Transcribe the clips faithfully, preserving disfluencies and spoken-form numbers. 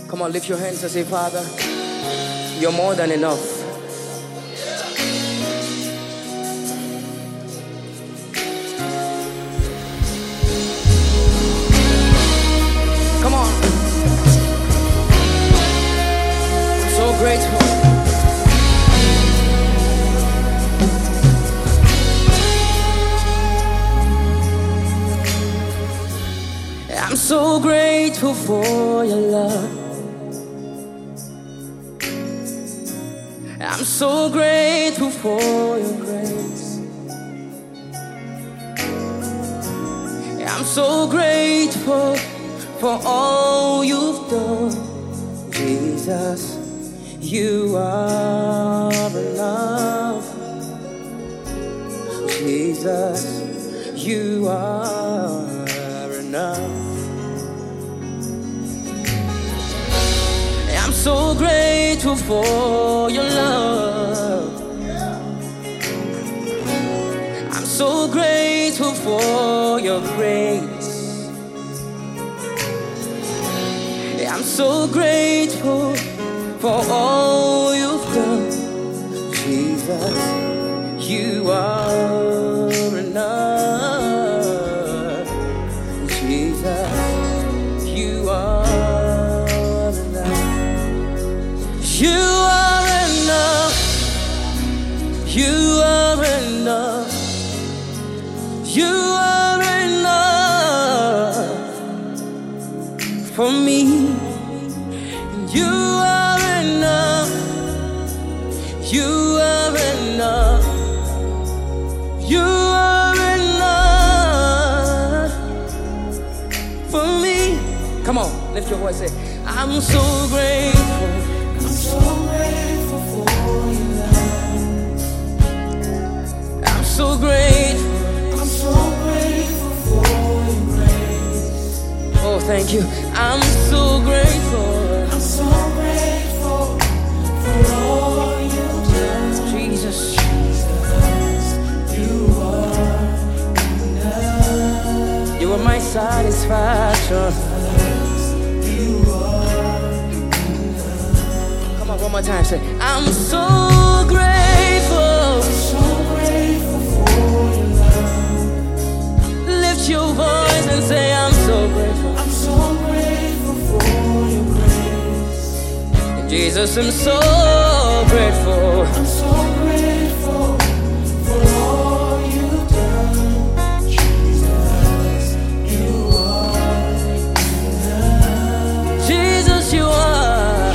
Come on, lift your hands and say, Father, you're more than enough. Come on. I'm so grateful. I'm so grateful for your love. I'm so grateful for your grace. I'm so grateful for all you've done. Jesus, you are enough. Jesus, you are enough. I'm so grateful for your love. I'm so grateful for your grace. I'm so grateful for all you've done. Jesus, you are enough. Jesus, you are. You are enough. You are enough. You are enough for me. You are enough. You are enough. You are enough for me. Come on, lift your voice. Say, I'm so grateful. So grateful for your love. I'm so grateful. I'm so grateful for your grace. Oh, thank you. I'm so grateful. I'm so grateful for all you've done. Jesus, Jesus, you are enough. you are my satisfaction. You are. One more time, say, I'm so grateful. So grateful for your love. Lift your voice and say, I'm so grateful. I'm so grateful for your grace. Jesus, I'm so grateful. I'm so grateful for all you've done. Jesus, you are enough. Jesus, you are.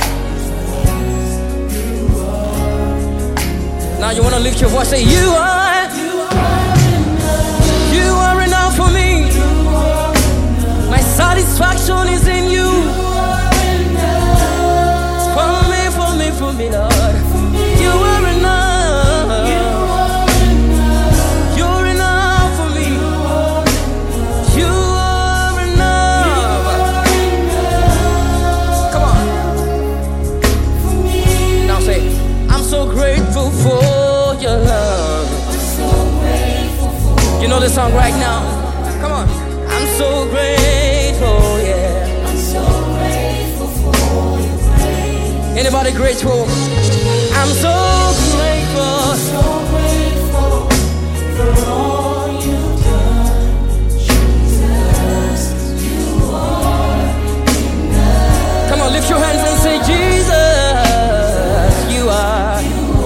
Now you want to lift your voice, say, you are, you are enough. you are enough for me. You are enough. My satisfaction is in you. You are enough. For me, for me, for me, Lord. For me. You are enough. You are enough. You're enough for me. You are enough. You are enough. Come on. For me. Now say, I'm so grateful for your love. I'm so grateful for. You know this song right now? Come on. I'm so grateful, yeah. I'm so grateful for your grace. Anybody grateful? I'm so grateful. So grateful for all you've done. Jesus, you are enough. Come on, lift your hands and say, Jesus, you are.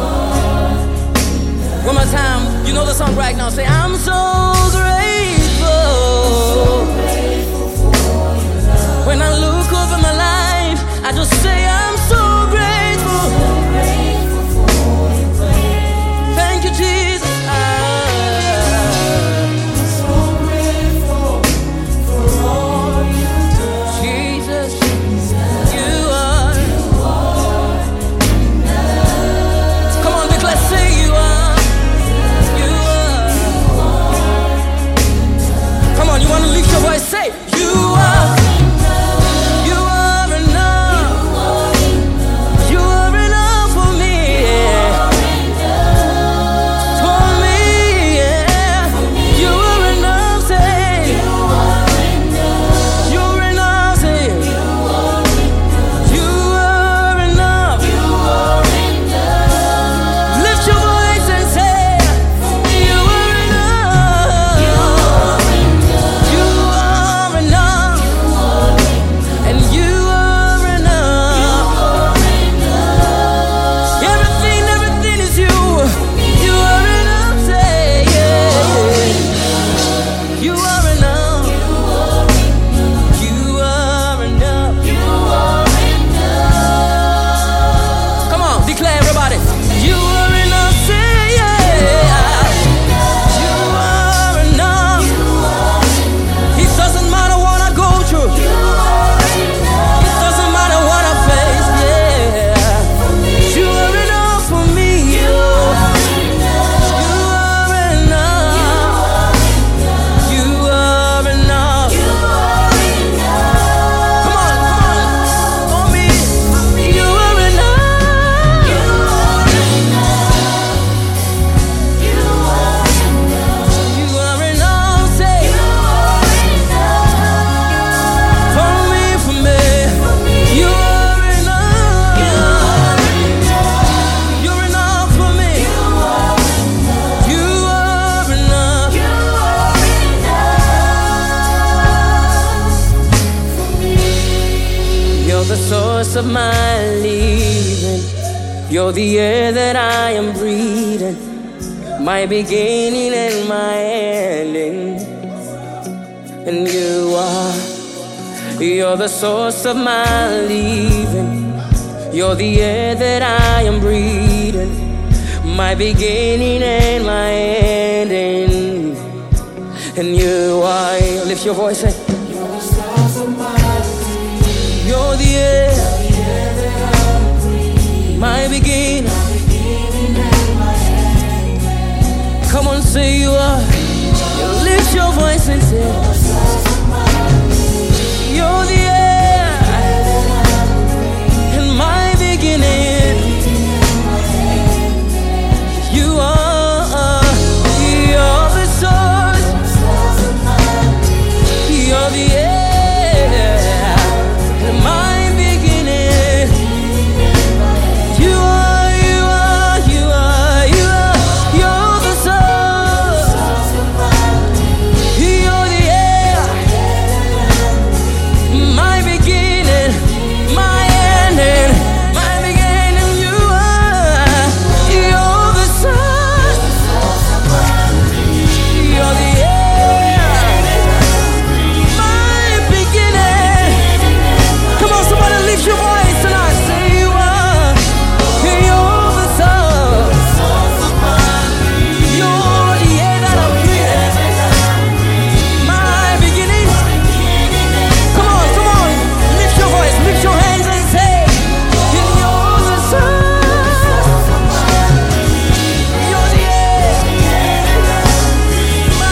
One more time. You know the song right now. Say, I'm so grateful. So grateful for your love. When I look over my life, I just say, I'm so grateful. So grateful for your grace. Thank you, Jesus. Ah. So grateful for all you've done. Jesus, Jesus, you are. you are enough. Come on, declare, say you are. You are. Come on, you want to lift your voice, say, you are. You are enough. You are enough for me. For me, yeah. You are enough, say. You're enough, say. You source of my living. You're the air that I am breathing, my beginning and my ending. And you are, you're the source of my living. You're the air that I am breathing, my beginning and my ending. And you are, lift your voice, say, You're the stars of my life. you're the air, The air that I breathe. my beginning. My beginning and my end. Come on, say you are. You lift your voice and say, The stars of my life. you're the air and my beginning. You are, you're the source. You're the air and my beginning. You are, you are, you are, you are. You're the source. You're the air, my beginning, my ending, my beginning. You are, you're the source. You're the air, my beginning. Come on, somebody lift your voice and I say you are. You're the source. You're the air that I'm breathing, my beginning. Come on, come on, lift your voice, lift your hands and say, you're the source. You're the air, my.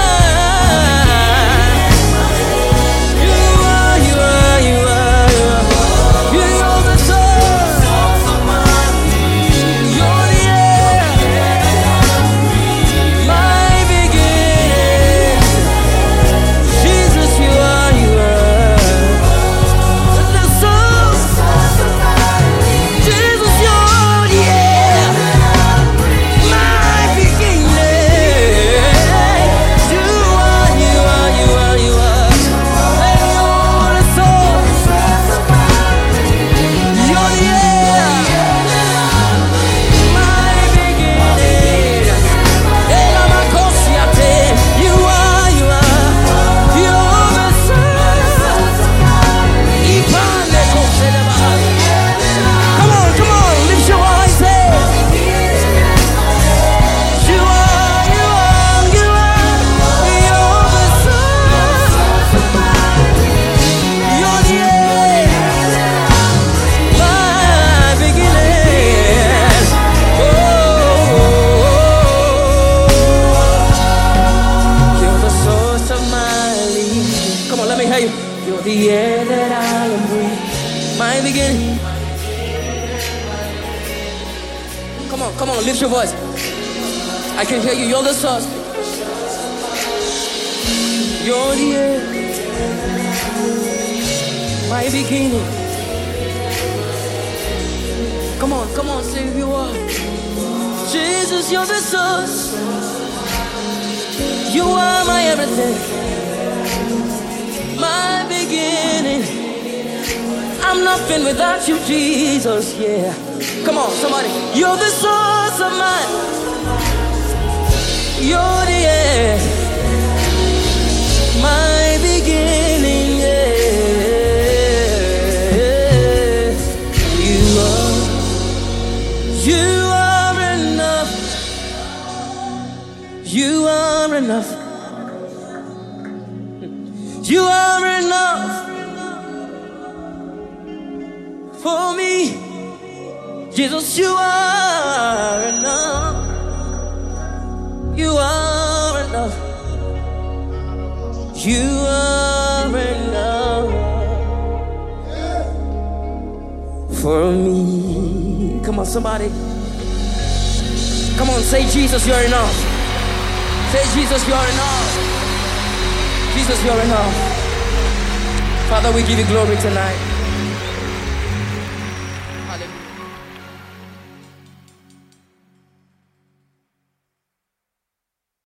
You are, you are, you are, you are. You're the source. You're the air, my beginning. Jesus, you are, you are the source. Jesus, you're the air, my beginning. You are, you are, you are, you are. And you're the source. You're the air, my beginning. Elamacosiate. You are, you are. You're the source. Ipanekoselebaha. Come on, come on, lift your voice, say, you are, you are, you are. You're the source. You're the air, my beginning. Oh, you're the source of my living. Come on, let me hear you. You're the air that I am breathing, my beginning. Come on, come on, lift your voice. I can hear you. You're the source. You're the air, my beginning. Come on, come on, say who you are. Jesus, you're the source. You are my everything, my beginning. I'm nothing without you, Jesus, yeah. Come on, somebody. You're the source of mine. You're the air, my beginning, yeah. You are, you are enough. You are enough. You are enough for me. Jesus, you are enough. You are enough. You are enough for me. Come on, somebody. Come on, say Jesus, you're enough. Say Jesus, you're enough. Jesus, you're enough. Father, we give you glory tonight.